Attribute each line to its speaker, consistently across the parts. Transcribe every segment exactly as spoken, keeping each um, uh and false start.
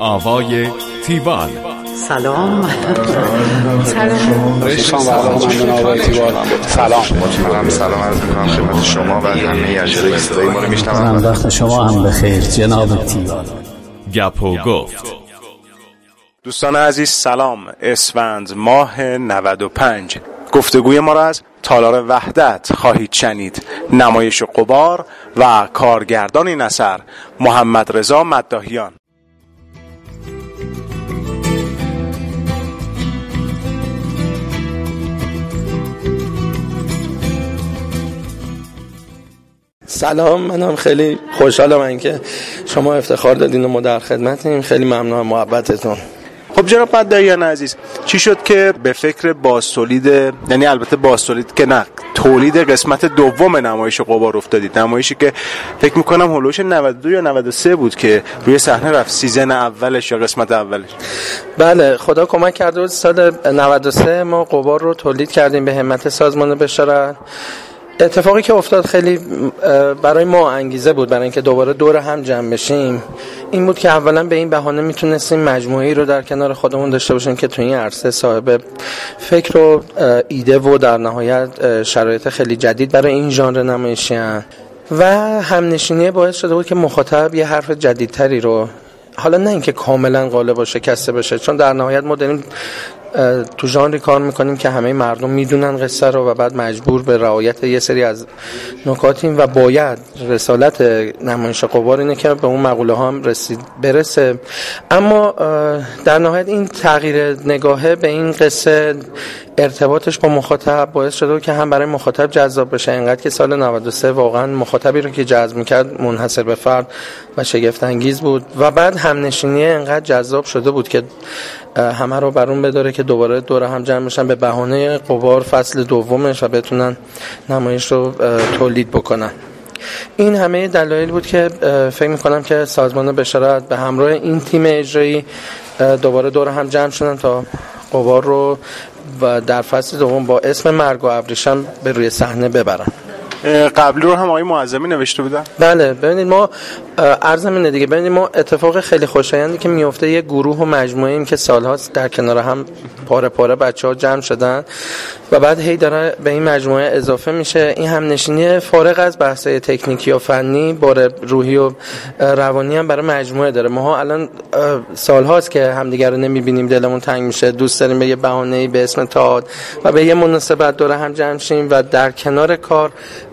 Speaker 1: آوای تیوال.
Speaker 2: سلام.
Speaker 3: سلام.
Speaker 4: سلام. سلام.
Speaker 5: سلام. سلام عرض می‌کنم خدمت شما و همه اجرای صدای ما رو میشنوند.
Speaker 2: وقت شما هم بخیر جناب تیوال.
Speaker 1: گپ و گفت.
Speaker 3: دوستان عزیز سلام. اسفند ماه نود و پنج. گفتگوی ما را از تالار وحدت خواهید شنید. نمایش غبار و کارگردان این اثر محمد رضا مداحیان.
Speaker 4: سلام، منم خیلی خوشحالم اینکه شما افتخار دادین و ما در خدمتیم. خیلی ممنونم محبتتون.
Speaker 3: خب جناب مداحیان عزیز، چی شد که به فکر بازتولید، یعنی البته بازتولید که نه، تولید قسمت دوم نمایش غبار افتادید؟ نمایشی که فکر میکنم هولوش نود و دو یا نود و سه بود که روی صحنه رفت، سیزن اولش یا قسمت اولش.
Speaker 4: بله، خدا کمک کرده بود سال نود و سه ما غبار رو تولید کردیم به همت سازمان بشارت. اتفاقی که افتاد خیلی برای ما انگیزه بود برای اینکه دوباره دور هم جمع بشیم. این بود که اولا به این بهانه میتونستیم مجموعه‌ای رو در کنار خودمون داشته باشیم که تو این عرصه صاحب فکر و ایده و در نهایت شرایط خیلی جدید برای این ژانر نمایشی هستند و همنشینی باعث شده بود که مخاطب یه حرف جدیدتری رو، حالا نه اینکه کاملا غالب و شکسته بشه، چون در نهایت ما داریم تو ژانری کار میکنیم که همه مردم میدونن قصه رو و بعد مجبور به رعایت یه سری از نکاتیم و باید رسالت نمایش غبار اینه که به اون مقوله ها هم رسید برسه. اما در نهایت این تغییر نگاهه به این قصه، ارتباطش با مخاطب باعث شده که هم برای مخاطب جذاب بشه، اینقدر که سال نود و سه واقعا مخاطبی رو که جذب میکرد منحصر به فرد و شگفت انگیز بود و بعد همنشینی اینقدر جذاب شده بود که همه رو برون بداره که دوباره دوره هم جمع بشن به بهانه غبار فصل دومش و بتونن نمایش رو تولید بکنن. این همه دلایل بود که فکر میکنم که سازمان بشارت به همراه این تیم اجرایی دوباره دوره هم جمع شدن تا غبار رو و در فصل دوم با اسم مرگ و ابریشم به روی صحنه ببرن.
Speaker 3: قبلی رو هم آقای معظمی نوشته بودن؟
Speaker 4: بله، ببینید ما عرضم اینه دیگه، ببینید ما اتفاق خیلی خوشایندی که میفته، یه گروه و مجموعه ایم که سالهاست در کنار هم پاره پاره بچه‌ها جمع شدن و بعد هی داره به این مجموعه اضافه میشه. این همنشینی فارغ از بحث‌های تکنیکی و فنی، بار روحی و روانی هم برای مجموعه داره. ما الان سالهاست که همدیگه رو نمیبینیم، دلمون تنگ میشه، دوست داریم به یه بهانه‌ای به اسم تئاتر و به یه مناسبت دور هم جمع شیم و در کنار کار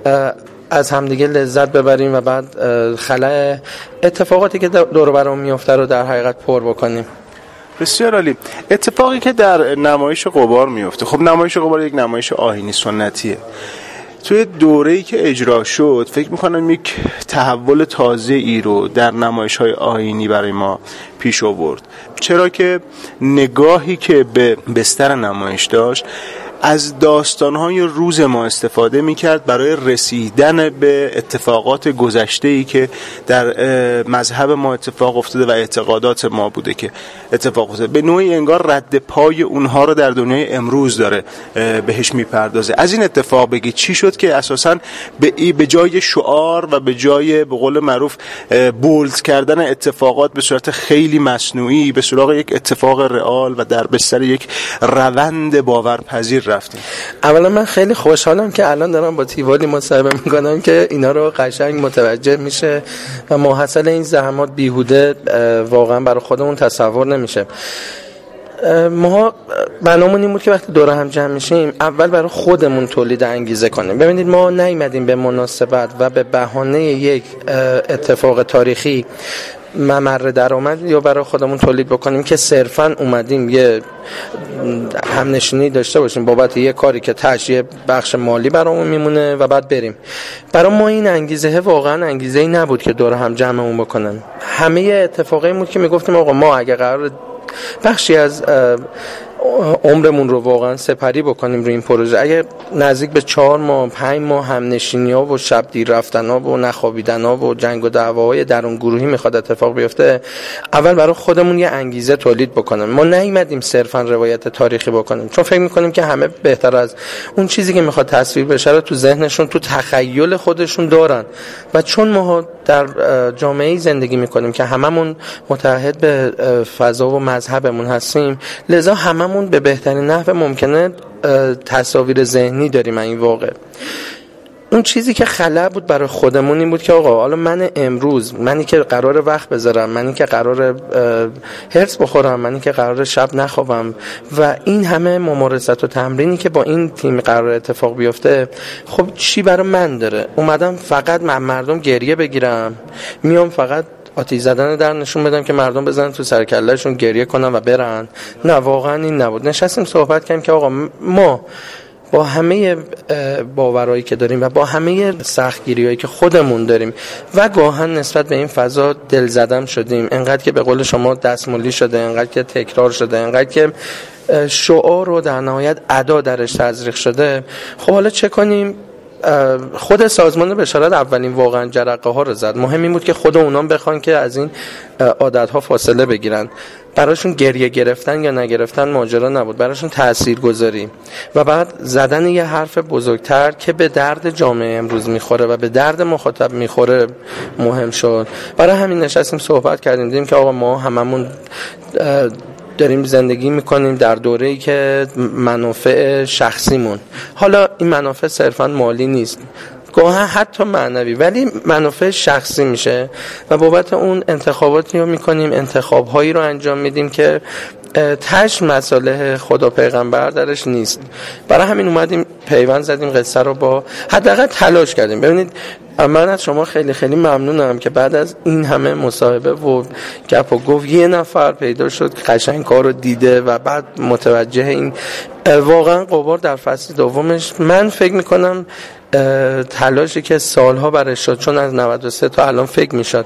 Speaker 4: از همدیگه لذت ببریم و بعد خلأ اتفاقاتی که دور و برمون میفته رو در حقیقت پر بکنیم.
Speaker 3: بسیار عالی. اتفاقی که در نمایش غبار میفته، خب نمایش غبار یک نمایش آیینی سنتیه. توی دوره‌ای که اجرا شد فکر می‌کنم یک تحول تازه‌ای رو در نمایش‌های آیینی برای ما پیش آورد، چرا که نگاهی که به بستر نمایش داشت از داستان‌های روز ما استفاده می‌کرد برای رسیدن به اتفاقات گذشته‌ای که در مذهب ما اتفاق افتاده و اعتقادات ما بوده که اتفاق افتاده. به نوعی انگار رد پای اونها رو در دنیای امروز داره بهش میپردازه. از این اتفاق بگید چی شد که اساساً به به جای شعار و به جای به قول معروف بولد کردن اتفاقات به صورت خیلی مصنوعی به سراغ یک اتفاق رئال و در بستر یک روند باورپذیر رفتیم؟
Speaker 4: اولا من خیلی خوشحالم که الان دارم با تیوالی مصاحبه میکنم که اینا رو قشنگ متوجه میشه و محصل این زحمات بیهوده واقعا برای خودمون تصور نمیشه. ما برنامه‌مون این بود که وقتی دور هم جمع میشیم اول برای خودمون تولید انگیزه کنیم. ببینید ما نیومدیم به مناسبت و به بهانه یک اتفاق تاریخی ممر درآمد یا برای خودمون تولید بکنیم که صرفاً اومدیم یه همنشینی داشته باشیم بابت یه کاری که تاش یه بخش مالی برامون میمونه و بعد بریم. برای ما این انگیزه واقعاً انگیزه‌ای نبود که دور هم جمعمون بکنن. همه اتفاقی بود که میگفتیم آقا ما اگه قرار بخشی از عمرمون رو واقعا سپری بکنیم روی این پروژه. اگه نزدیک به چهار ماه پنج ماه همنشینی‌ها و شب دیر رفتن‌ها و نخوابیدن‌ها و جنگ و دعواهای درون گروهی میخواد اتفاق بیفته، اول برای خودمون یه انگیزه تولید بکنیم. ما نیومدیم صرفا روایت تاریخی بکنیم، چون فکر میکنیم که همه بهتر از اون چیزی که میخواد تصویر بشه رو تو ذهنشون، تو تخیل خودشون دارن. و چون ما در جامعه‌ای زندگی میکنیم که هممون متحد به فضا و مذهبمون هستیم، لذا هممون به بهترین نحو ممکنه تصاویر ذهنی داریم این واقع. اون چیزی که خلأ بود برای خودمون این بود که آقا حالا من امروز، منی که قرار وقت بذارم، منی که قرار هرس بخورم، منی که قرار شب نخوابم و این همه ممارست و تمرینی که با این تیم قرار اتفاق بیفته، خب چی برای من داره؟ اومدم فقط من مردم گریه بگیرم، میام فقط آتیش زدن در نشون بدم که مردم بزنن تو سرکلهشون گریه کنن و برن؟ نه، واقعا این نبود. نشستیم صحبت کردیم که آقا ما با همه باورایی که داریم و با همه سختگیری‌هایی که خودمون داریم و گاهن نسبت به این فضا دل زدم شدیم، انقدر که به قول شما دستمالی شده، انقدر که تکرار شده، انقدر که شعار رو در نهایت ادا درش تزریق شده، خب حالا چه کنیم؟ خود سازمان بشارت اولین واقعا جرقه ها رو زد. مهم این بود که خود اونام بخوان که از این عادت ها فاصله بگیرن. براشون گریه گرفتن یا نگرفتن ماجرا نبود، براشون تأثیر گذاری و بعد زدن یه حرف بزرگتر که به درد جامعه امروز میخوره و به درد مخاطب میخوره مهم شد. برای همین نشستیم صحبت کردیم، دیدیم که آقا ما هممون داریم زندگی میکنیم در دوره‌ای که منافع شخصیمون، حالا این منافع صرفا مالی نیست، گاهی حتی معنوی، ولی منافع شخصی میشه و بابت اون انتخاباتی رو میکنیم، انتخابهایی رو انجام میدیم که تاش مصالح خدا پیغمبر درش نیست. برای همین اومدیم پیوند زدیم، قصه رو با حداقل تلاش کردیم. ببینید من از شما خیلی خیلی ممنونم که بعد از این همه مصاحبه و گپ و گفت یه نفر پیدا شد قشنگ کار رو دیده و بعد متوجه این واقعا غبار در فصل دومش. من فکر میکنم تلاشی که سالها برش شد، چون از نود و سه تا الان فکر میشد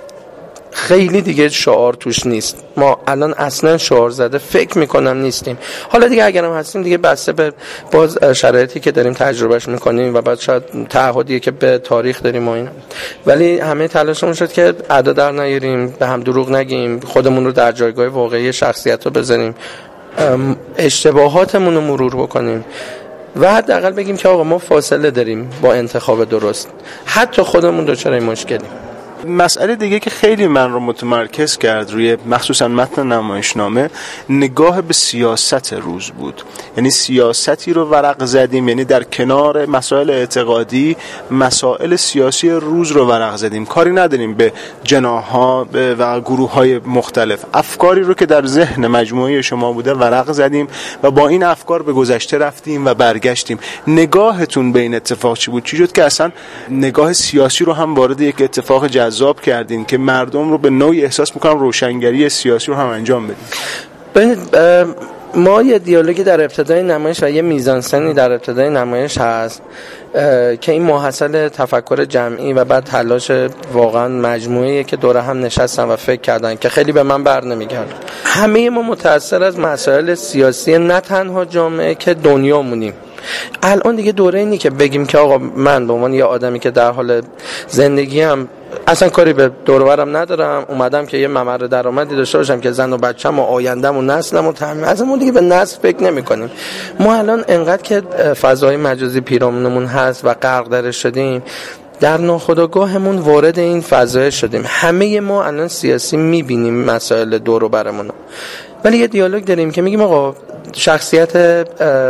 Speaker 4: خیلی دیگه شعار توش نیست. ما الان اصلا شعار زده فکر میکنم نیستیم. حالا دیگه اگرم هستیم دیگه بسته به باز شرایطی که داریم تجربهش میکنیم و بعد شاید تعهدی که به تاریخ داریم و اینا، ولی همه تلاشمون شد که ادا در نیاریم، به هم دروغ نگیم، خودمون رو در جایگاه واقعی شخصیت رو بذاریم، اشتباهاتمون رو مرور بکنیم و حداقل بگیم که آقا ما فاصله داریم با انتخاب درست، حتی خودمون دچار این مشکلیم.
Speaker 3: مسئله دیگه که خیلی من رو متمرکز کرد روی مخصوصا متن نمایشنامه، نگاه به سیاست روز بود. یعنی سیاستی رو ورق زدیم، یعنی در کنار مسائل اعتقادی مسائل سیاسی روز رو ورق زدیم. کاری نداریم به جناح‌ها و گروه‌های مختلف، افکاری رو که در ذهن مجموعه شما بوده ورق زدیم و با این افکار به گذشته رفتیم و برگشتیم. نگاهتون به این اتفاق چی بود؟ چی شد که اصلا نگاه سیاسی رو هم وارد یک اتفاق جذاب کردین که مردم رو به نوعی احساس میکنم روشنگری سیاسی رو هم انجام بدین؟
Speaker 4: ببینید ما یه دیالوگی در ابتدای نمایش و یه میزانسنی در ابتدای نمایش هست که این محصل تفکر جمعی و بعد تلاش واقعا مجموعه‌ای که دور هم نشستن و فکر کردن که خیلی به من بر نمیگرد. همه ما متأثر از مسائل سیاسی نه تنها جامعه که دنیا مونیم. الان دیگه دوره اینی که بگیم که آقا من به عنوان یه آدمی که در حال زندگی هم اصلا کاری به دور و برم ندارم، اومدم که یه ممر درآمدی داشته باشم که زن و بچه‌م و آینده‌م و نسلم و تامین، اصلا ما دیگه به نسل فکر نمی‌کنیم. ما الان انقدر که فضای مجازی پیرامونمون هست و غرق درش شدیم، در ناخودآگاهمون وارد این فضا شدیم. همه ما الان سیاسی می‌بینیم مسائل دور و برمون، ولی یه دیالوگ داریم که میگیم آقا شخصیت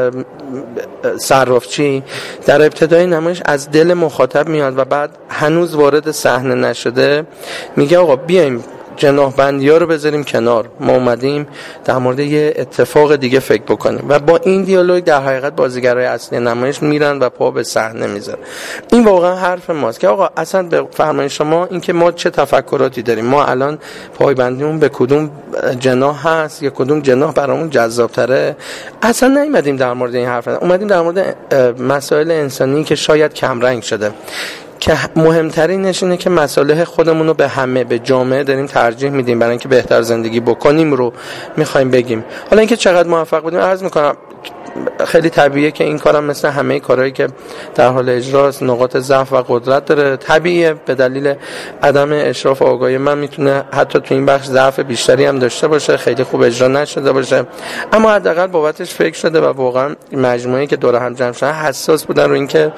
Speaker 4: صرافچی در ابتدای نمایش از دل مخاطب میاد و بعد هنوز وارد صحنه نشده میگه آقا بیایم جناح بندی ها رو بذاریم کنار، ما اومدیم در مورد یه اتفاق دیگه فکر بکنیم و با این دیالوگ در حقیقت بازیگرای اصلی نمایش میرن و پا به صحنه میذارن. این واقعا حرف ماست که آقا اصلا به فرمای شما این که ما چه تفکراتی داریم، ما الان پایبندیمون به کدوم جناح هست یا کدوم جناح برامون جذاب‌تره، اصلا نیومدیم در مورد این حرف، اومدیم در مورد مسائل انسانی که شاید کم رنگ شده. که مهمترینش اینه که مصالح خودمون رو به همه، به جامعه داریم ترجیح میدیم برای اینکه بهتر زندگی بکنیم رو میخوایم بگیم. حالا اینکه چقدر موفق بودیم عرض میکنم خیلی طبیعیه که این کارم مثل همه کارهایی که در حال اجراست نقاط ضعف و قدرت داره. طبیعیه به دلیل عدم اشراف و آگاهی من میتونه حتی تو این بخش ضعف بیشتری هم داشته باشه، خیلی خوب اجرا نشده باشه، اما حداقل بابتش فکر شده و واقعا مجموعه‌ای که دور هم جمع شدن حساس بودن رو اینکه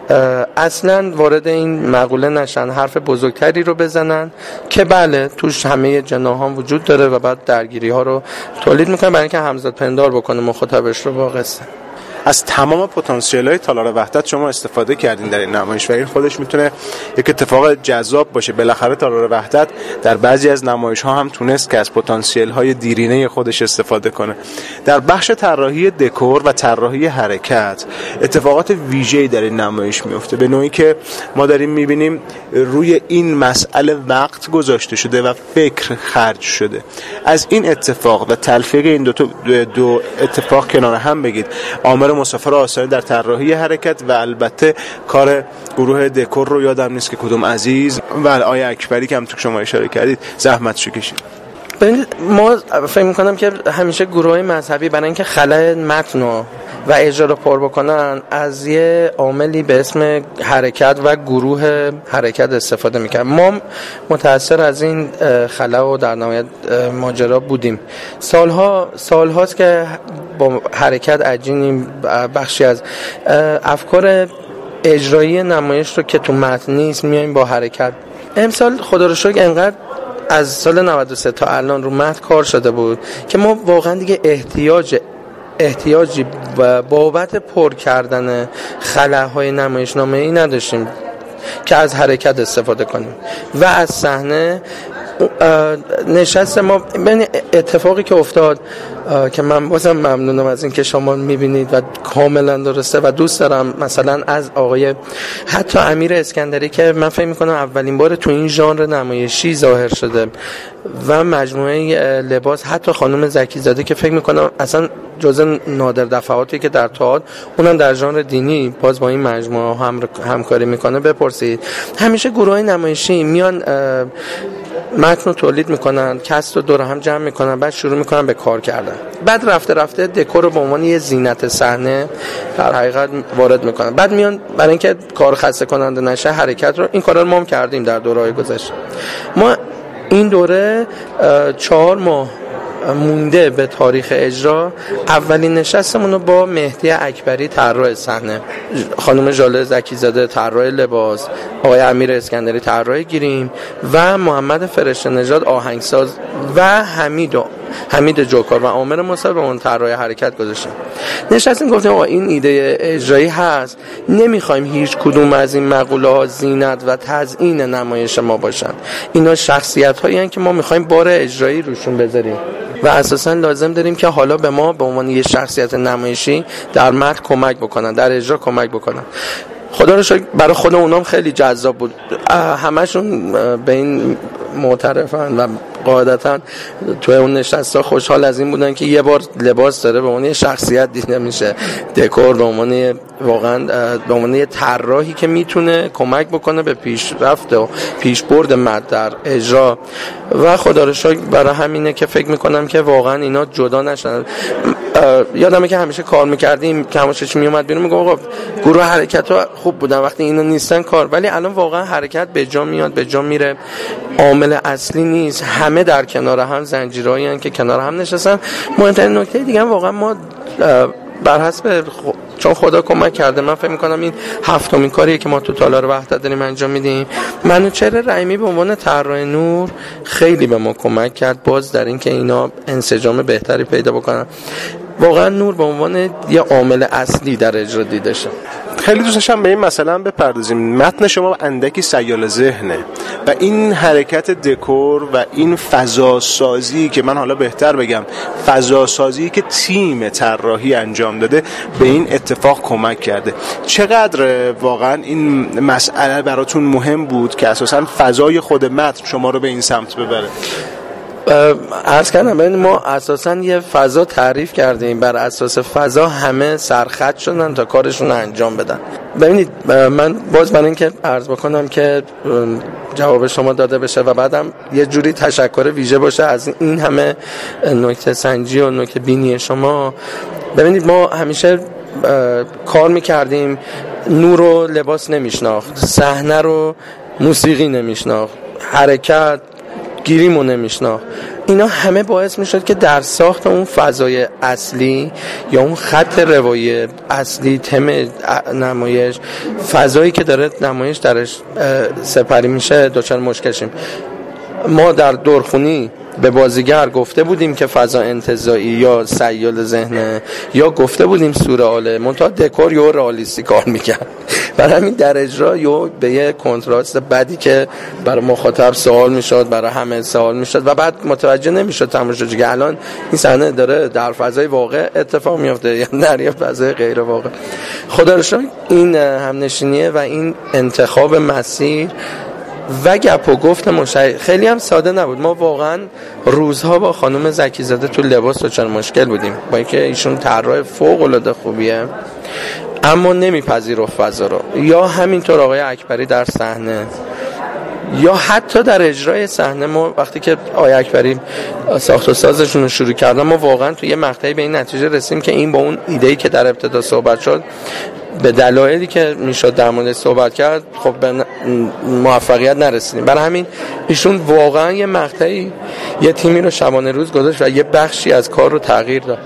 Speaker 4: اصلا وارد این مقوله نشن، حرف بزرگتری رو بزنن که بله توش همه جناحان وجود داره و بعد درگیری ها رو تولید میکنه برای اینکه همزاد پندار بکنه مخاطبش رو با قصه.
Speaker 3: از تمام پتانسیل‌های تالار وحدت شما استفاده کردین در این نمایش و این خودش میتونه یک اتفاق جذاب باشه. بالاخره تالار وحدت در بعضی از نمایش‌ها هم تونست که از پتانسیل‌های دیرینه خودش استفاده کنه. در بخش طراحی دکور و طراحی حرکت اتفاقات ویژه‌ای در این نمایش میفته، به نوعی که ما داریم می‌بینیم روی این مسئله وقت گذاشته شده و فکر خرج شده. از این اتفاق و تلفیق این دو, دو اتفاق کنار هم بگید. عامر مسافر آثاری در طراحی حرکت و البته کار گروه دکور رو یادم نیست که کدوم عزیز و آقای اکبری که هم تو شما اشاره کردید زحمتشو کشید.
Speaker 4: ببینید ما فکر می‌کنم که همیشه گروهای مذهبی برای اینکه خلأ متن و اجرا رو پر بکنن از یه عاملی به اسم حرکت و گروه حرکت استفاده می‌کنن. ما متأثر از این خلأ و در نهایت ماجرا بودیم. سالها سالهاست که با حرکت عجینیم بخشی از افکار اجرایی نمایش رو که تو متن نیست میایم با حرکت. امسال خدا رو شکر انقدر از سال نود و سه تا الان رو متن کار شده بود که ما واقعا دیگه احتیاج احتیاجی بابت پر کردن خلاهای نمایشنامه‌ای نداشتیم که از حرکت استفاده کنیم و از صحنه نشست ما. ببین اتفاقی که افتاد که من بازم ممنونم از این که شما میبینید و کاملا درسته و دوست دارم مثلا از آقای حتی امیر اسکندری که من فکر میکنم اولین بار تو این ژانر نمایشی ظاهر شده و مجموعه لباس حتی خانم زکی زاده که فکر میکنم اصلا جزء نادر دفعاتی که در تئاتر اونم در ژانر دینی باز با این مجموعه هم همکاری میکنه. بپرسید همیشه گروهای نمایشی میان متن رو تولید میکنن، کست رو دور هم جمع میکنن، بعد شروع میکنن به کار کردن، بعد رفته رفته دکور رو به عنوان یه زینت صحنه در حقیقت وارد میکنن، بعد میان برای اینکه کار خسته کننده نشه حرکت رو این کارا رو ما هم کردیم در دوره‌های گذشته. ما این دوره چهار ماه مونده به تاریخ اجرا اولین نشستمون رو با مهدی اکبری طراح صحنه، خانم ژاله زکی زاده طراح لباس، آقای امیر اسکندری طراح گریم و محمد فرشته نژاد آهنگساز و حمید و حمید جوکار و عامر مصطفی به اون طراح حرکت گذاشتیم. نشستیم گفتیم آقا این ایده اجرایی هست، نمیخوایم هیچ کدوم از این مقوله ها زینت و تزیین نمایش ما باشن، اینا شخصیت هایی هستند که ما میخوایم بار اجرایی روشون بذاریم و اساسا لازم داریم که حالا به ما به عنوان یه شخصیت نمایشی در متن کمک بکنن، در اجرا کمک بکنن. خدا رو شکر برای خود اونام خیلی جذاب بود، همشون به این معترفن و قاعدتا توی اون نشستا خوشحال از این بودن که یه بار لباس داره به عنوان یه شخصیت دیده میشه، دکور به عنوان واقعا به عنوان یه طراحی که میتونه کمک بکنه به پیشرفت و پیشبرد متن در اجرا و خدا رو شکر برای همینه که فکر میکنم که واقعا اینا جدا نشن. یادمه که همیشه کار میکردیم که همش چی میومد بیرون میگم آقا گروه حرکت ها خوب بودن وقتی اینا نیستن کار، ولی الان واقعا حرکت به جا میاد به جا میره، عامل اصلی نیست، همه در کنار هم زنجیرهایی هستند که کنار هم نشستن. مهمترین نکته دیگه هم واقعا ما بر حسب خ... چون خدا کمک کرده من فکر میکنم این هفتمین کاریه که ما تو تالار وحدت داریم انجام میدیم. منوچهر رحیمی به عنوان طراح نور خیلی به ما کمک کرد باز در این که اینا انسجام بهتری پیدا بکنن. واقعا نور به عنوان یه عامل اصلی در اجرا دیده شد.
Speaker 3: خیلی دوست داشتم به این مسئله بپردازیم. متن شما اندکی سیال ذهنه و این حرکت دکور و این فضا سازی که من حالا بهتر بگم فضا سازی که تیم طراحی انجام داده به این اتفاق کمک کرده. چقدر واقعا این مسئله براتون مهم بود که اساساً فضای خود متن شما رو به این سمت ببره؟
Speaker 4: عرض کردم ببین ما اساساً یه فضا تعریف کردیم، بر اساس فضا همه سرخط شدن تا کارشون رو انجام بدن ببینید من باز برای اینکه عرض بکنم که جواب شما داده بشه و بعدم یه جوری تشکر ویژه باشه از این همه نکته سنجی و نکته بینی شما. ببینید ما همیشه کار میکردیم، نور و لباس نمیشناخت، صحنه رو موسیقی نمیشناخت، حرکت گیریمو نمیشناخت. اینا همه باعث میشد که در ساخت اون فضای اصلی یا اون خط روایی اصلی تم نمایش، فضایی که داره نمایش درش سپری میشه، دچار مشکل شیم. ما در دورخونی به بازیگر گفته بودیم که فضا انتزاعی یا سیال ذهنه، یا گفته بودیم سورئاله، منتها دکور یا رئالیستی کار میکرد. برای همین در اجرا یا به یه کنتراست بدی که برای مخاطب سوال میشد، برای همه سوال میشد و بعد متوجه نمیشد تماشاگر که الان این صحنه داره در فضای واقع اتفاق میفته یا در یه فضای غیر واقع. خدا رو شکر این همنشینیه و این انتخاب مسیر و گپ و گفت مشاهیر خیلی هم ساده نبود. ما واقعا روزها با خانم زکی زاده تو لباس دچار مشکل بودیم، با اینکه ایشون طراح فوق العاده خوبیه اما نمیپذیرفت فضا رو، یا همینطور آقای اکبری در صحنه، یا حتی در اجرای صحنه. ما وقتی که آقای اکبری ساخت و سازشون رو شروع کردن، ما واقعا تو یه مقطعی به این نتیجه رسیدیم که این با اون ایده‌ای که در ابتدا صحبت شد به دلایلی که میشد در موردش صحبت کرد خب به موفقیت نرسیدیم. برای همین ایشون واقعا یه مقطعی یه تیمی رو شبانه روز گذاشت و یه بخشی از کار رو تغییر داد.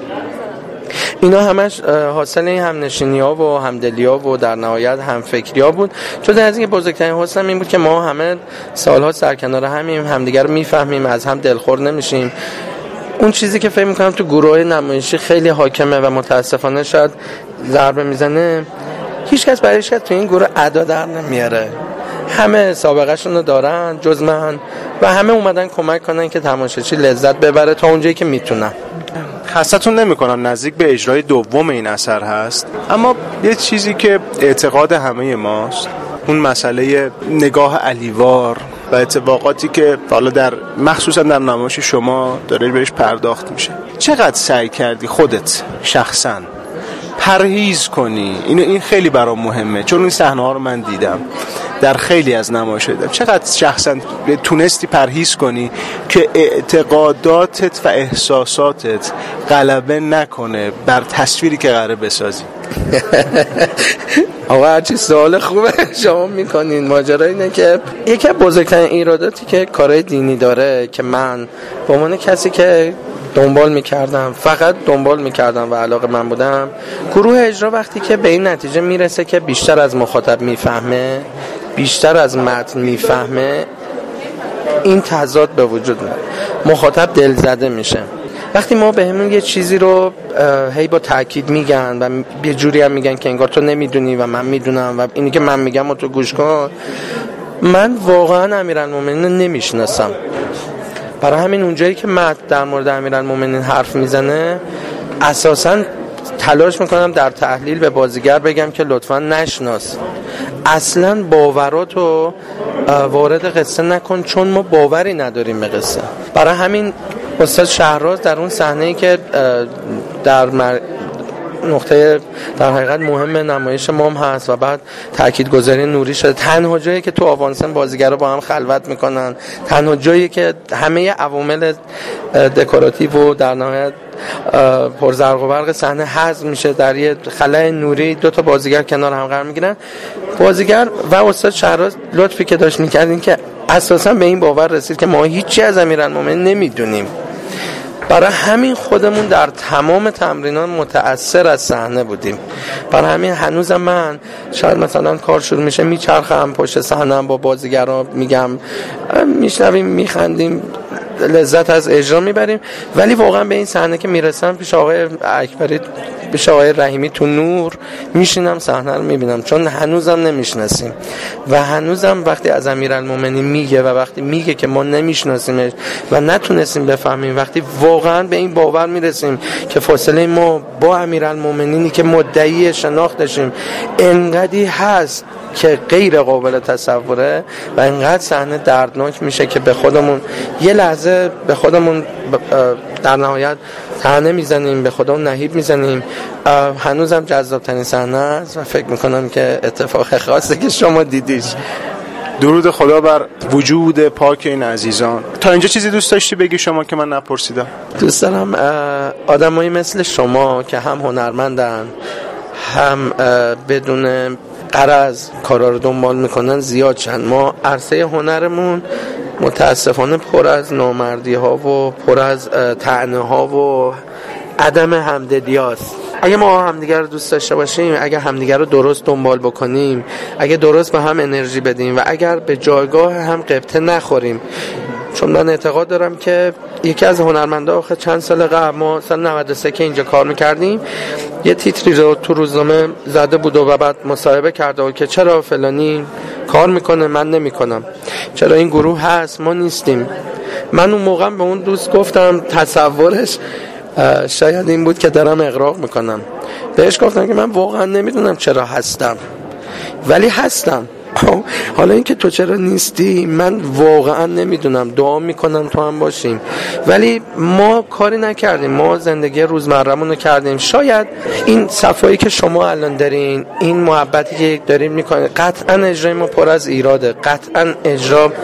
Speaker 4: اینا همش حاصل این همنشینی‌ها و همدلی‌ها و در نهایت همفکری‌ها بود. چون از اینکه بزرگترین حسنم این بود که ما همه سال‌ها سر کنار همیم، همدیگر رو میفهمیم، از هم دلخور نمیشیم. اون چیزی که فکر می‌کنم تو گروه نمایشی خیلی حاکمه و متاسفانه شاید ضربه میزنه، هیچ کس برای هیچ کس تو این گروه ادا در نمیاره. همه سابقه شون رو دارن جز من و همه اومدن کمک کنن که تماشاچی لذت ببره تا اونجایی که میتونن.
Speaker 3: خستتون نمی‌کنم، نزدیک به اجرای دوم این اثر هست، اما یه چیزی که اعتقاد همه ماست، اون مسئله نگاه علیوار و اتفاقاتی که حالا در مخصوصا در نمایش شما داره بهش پرداخت میشه. چقدر سعی کردی خودت شخصاً پرهیز کنی؟ اینو این خیلی برام مهمه، چون این صحنه ها رو من دیدم در خیلی از نمایش‌ها دیدم. چقدر شخصا تونستی پرهیز کنی که اعتقاداتت و احساساتت غلبه نکنه بر تصویری که قراره بسازی؟
Speaker 4: آقا هرچی سوال خوبه شما میکنین. ماجرا اینه که یکی از بزرگترین ایراداتی که کارهای دینی داره که من به عنوان کسی که دنبال میکردم، فقط دنبال میکردم و علاقه من بودم، گروه اجرا وقتی که به این نتیجه میرسه که بیشتر از مخاطب میفهمه، بیشتر از متن میفهمه، این تضاد به وجود میاد، مخاطب دل زده میشه. وقتی ما به همون یه چیزی رو هی با تاکید میگن و یه جوری هم میگن که انگار تو نمیدونی و من میدونم و اینی که من میگم و تو گوش کن، من واقعا امیرالمومنین نمیشناسم. برای همین اونجایی که متن در مورد امیرالمومنین حرف میزنه اساساً تلاش میکنم در تحلیل به بازیگر بگم که لطفاً نشناس، اصلاً باوراتو وارد قصه نکن، چون ما باوری نداریم به قصه. برای همین استاد شهراز در اون صحنه‌ای که در مر... نقطه در حقیقت مهم نمایش ما هم هست و بعد تاکید گذاری نوری شده، تنها جایی که تو آوانسن بازیگرا با هم خلوت میکنن، تنها جایی که همه عوامل دکوراتیو و در نهایت پرزرق و برق صحنه حذف میشه، در یه خلأ نوری دو تا بازیگر کنار هم قرار میگیرن. بازیگر و استاد شهراز لطفی که داشت میکرد این که اساسا به این باور رسید که ما هیچی از امیرالمومنین نمیدونیم. برای همین خودمون در تمام تمرینات متأثر از صحنه بودیم. برای همین هنوزم من شاید مثلا کار شروع میشه میچرخم پشت صحنه با بازیگرا میگم میشنویم میخندیم لذت از اجرا میبریم، ولی واقعا به این صحنه که میرسم پیش آقای اکبری پیش آقای رحیمی تو نور میشینم صحنه رو میبینم، چون هنوزم نمیشناسیم و هنوزم وقتی از امیرالمومنین میگه و وقتی میگه که ما نمیشناسیمش و نتونستیم بفهمیم، وقتی واقعا به این باور میرسیم که فاصله ما با امیرالمومنینی که مدعی شناختشیم انقدی هست که غیر قابل تصوره و انقدر صحنه دردناک میشه که به خودمون یه لحظه لحظه به خودمون در نهایت طعنه میزنیم، به خودمون نهیب میزنیم. هنوزم جذاب ترین صحنه است و فکر میکنم که اتفاق خاصی که شما دیدیش.
Speaker 3: درود خدا بر وجود پاک این عزیزان. تا اینجا چیزی دوست داشتی بگی شما که من نپرسیدم؟
Speaker 4: دوست دارم آدمایی مثل شما که هم هنرمندن هم بدون غرض کارا رو دنبال میکنن زیاد شن. ما عرصه هنرمون متاسفانه پر از نامردی ها و پر از طعنه ها و عدم همدلی هاست. اگه ما همدیگر رو دوست داشته باشیم، اگه همدیگر رو درست دنبال بکنیم، اگه درست به هم انرژی بدیم و اگر به جایگاه هم قبطه نخوریم، چون من اعتقاد دارم که یکی از هنرمندا آخه چند سال قبل ما سال نود و سه که اینجا کار میکردیم یه تیتری رو تو روزنامه زده بود و بعد مصاحبه کرده و که چرا فلانی کار میکنه من نمیکنم، چرا این گروه هست ما نیستیم. من اون موقع به اون دوست گفتم تصورش شاید این بود که دارم اغراق میکنم. بهش گفتم که من واقعا نمیدونم چرا هستم ولی هستم. حالا اینکه تو چرا نیستی من واقعا نمیدونم، دعا میکنم تو هم باشیم، ولی ما کاری نکردیم، ما زندگی روزمره‌مون رو کردیم. شاید این صفایی که شما الان دارین، این محبتی که دارین میکنین، قطعا اجرای ما پر از ایراده، قطعا اجرا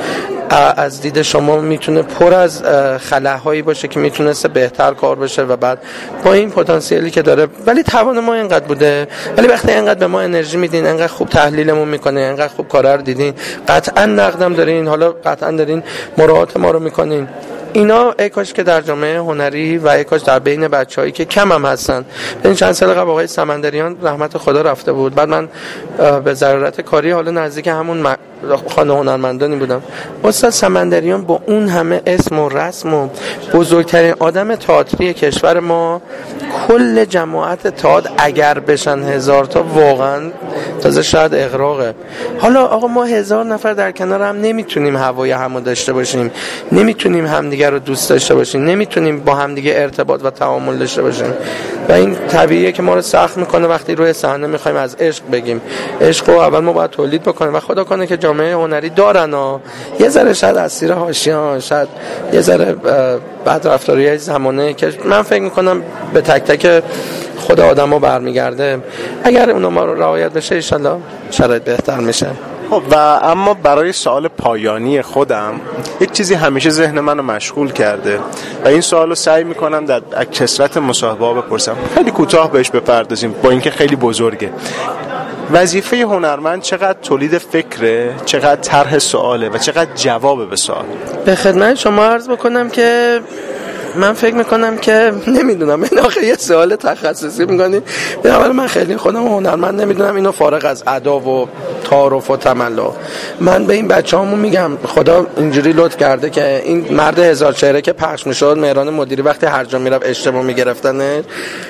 Speaker 4: از دید شما میتونه پر از خلاهایی باشه که میتونسته بهتر کار بشه و بعد با این پتانسیلی که داره، ولی توان ما اینقدر بوده. ولی وقتی اینقدر به ما انرژی میدین، اینقدر خوب تحلیلمون میکنین، اینقدر خوب کارا رو دیدین، قطعا نقدم دارین، حالا قطعا دارین مراعات ما رو میکنین. اینا ای کاش که در جامعه هنری و ای کاش در بین بچه‌هایی که کم هم هستن. این چند سال قبل آقای سمندریان رحمت خدا رفته بود، بعد من به ضرورت کاری حالا نزدیک همون خانه هنرمندانی بودم. استاد سمندریان با اون همه اسم و رسم و بزرگترین آدم تئاتری کشور ما، کل جماعت تئاتر اگر بشن هزار تا واقعا تازه شاید اغراقه. حالا آقا ما هزار نفر در کنار هم نمیتونیم هوای همو داشته باشیم، نمیتونیم همدیگه رو دوست داشته باشیم، نمیتونیم با همدیگه ارتباط و تعامل داشته باشیم و این طبیعیه که ما رو سخت میکنه وقتی روی صحنه میخوایم از عشق بگیم. عشق رو اول ما باید تولید بکنیم و خدا کنه که جامعه هنری دارن ها یه ذره شاید اسیر حاشیه‌ان، شاید یه ذره بد رفتاریای زمانه که من فکر میکنم به تک تک خود آدم‌ها برمیگرده. اگر اونا ما رو رعایت بشه ان شاءالله شرایط بهتر میشه.
Speaker 3: خب و اما برای سوال پایانی خودم یک چیزی همیشه ذهن منو مشغول کرده و این سوالو سعی میکنم در کثرت مصاحبه‌ها بپرسم، خیلی کوتاه بهش بپردازیم با اینکه خیلی بزرگه. وظیفه هنرمند چقدر تولید فکره، چقدر طرح سواله و چقدر جواب به سوال؟
Speaker 4: به خدمت شما عرض بکنم که من فکر میکنم که نمیدونم، این آخه یه سوال تخصصی میکنی. به اول من خیلی خودم هنرمند نمیدونم، اینو فارغ از ادا و تعارف و تملا. من به این بچه‌هامون میگم خدا اینجوری لطف کرده که این مرد هزار چهره که پخش میشد مهران مدیری وقتی هر جا میرفت اشتباه میگرفتنه،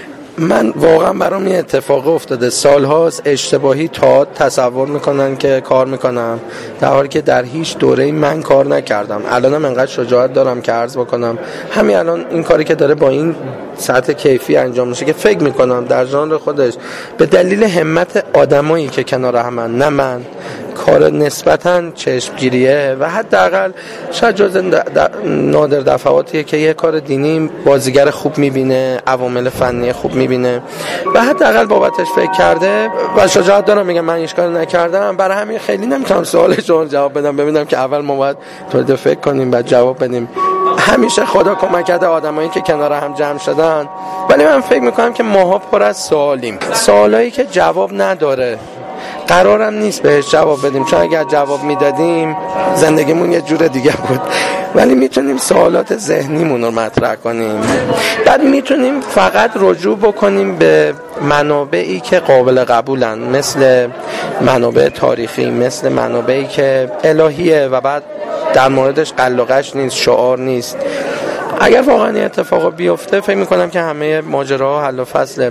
Speaker 4: من واقعا برام این اتفاق افتاده. سالهاست اشتباهی تا تصور میکنن که کار میکنم، در حالی که در هیچ دوره‌ای من کار نکردم. الانم انقدر شجاعت دارم که عرض بکنم همین الان این کاری که داره با این سطح کیفی انجام میشه که فکر میکنم در ژانر خودش به دلیل همت آدمایی که کنار همن، نه من، کار نسبتاً چشمگیریه و حداقل شاید جز نادر دفعاتیه که یه کار دینی بازیگر خوب میبینه، عوامل فنی خوب میبینه و حداقل بابتش فکر کرده و شجاعت دارم میگم من هیچ کاری نکردم. برای همین خیلی نمیتونم سوالش رو جواب بدم، ببینم که اول ما باید تولید فکر کنیم بعد جواب بدیم. همیشه خدا کمک کرده آدمایی که کنار هم جمع شدن، ولی من فکر میکنم که ماها پر از سوالیم، سوالایی که جواب نداره، قرارم نیست بهش جواب بدیم، چون اگر جواب میدادیم زندگیمون یه جور دیگه بود. ولی میتونیم سوالات ذهنیمون رو مطرح کنیم، بعد میتونیم فقط رجوع بکنیم به منابعی که قابل قبولن، مثل منابع تاریخی، مثل منابعی که الهیه و بعد در موردش قل و قش نیست، شعار نیست. اگر واقعا این اتفاق بیفته فکر میکنم که همه ماجراها حل و فصله.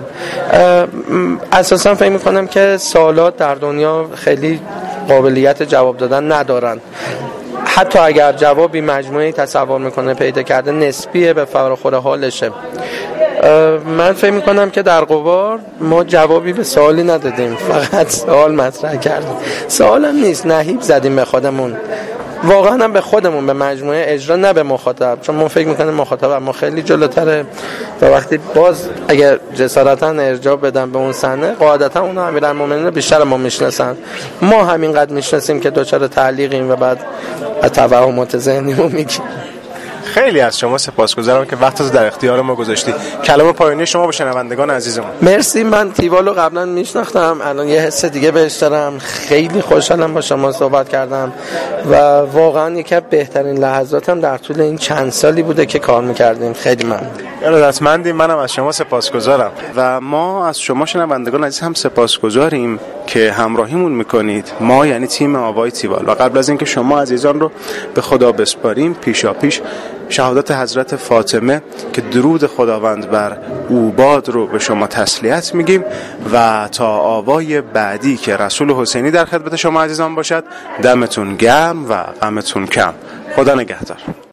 Speaker 4: اساسا فکر میکنم که سوالات در دنیا خیلی قابلیت جواب دادن ندارن، حتی اگر جوابی مجموعی تصور میکنه پیدا کرده نسبیه به فراخور حالشه. من فکر میکنم که در غبار ما جوابی به سوالی ندادیم، فقط سوال مطرح کردیم. سوال هم نیست، نهیب زدیم به خودمون. واقعا هم به خودمون، به مجموعه اجرا، نه به مخاطب، چون ما فکر میکنیم مخاطب ما خیلی جلوتره و وقتی باز اگر جسارتا ارجاع بدن به اون صحنه، قاعدتا اون امیرالمومنین بیشتر ما میشناسن. ما همینقدر میشناسیم که دوچار تعلیقیم و بعد از توهمات ذهنیمون میگیم.
Speaker 3: خیلی از شما سپاسگزارم که وقتتون در اختیار ما گذاشتی. کلام پایانی شما به شنوندگان عزیزمون.
Speaker 4: مرسی. من تیوالو قبلا میشناختم، الان یه حس دیگه بهش دارم. خیلی خوشحالم با شما صحبت کردم و واقعا یکی از بهترین لحظاتم در طول این چند سالی بوده که کار میکردیم. خیلی ممنون.
Speaker 3: ارادتمندیم. منم از شما سپاسگزارم و ما از شما شنوندگان عزیز هم سپاسگزاریم که همراهیمون میکنید. ما یعنی تیم آوای تیوال و قبل از اینکه شما عزیزان رو به خدا بسپاریم، پیشاپیش شهادت حضرت فاطمه که درود خداوند بر او باد رو به شما تسلیت میگیم و تا آوای بعدی که رسول حسینی در خدمت شما عزیزان باشد، دمتون گرم و غمتون کم. خدا نگهدار.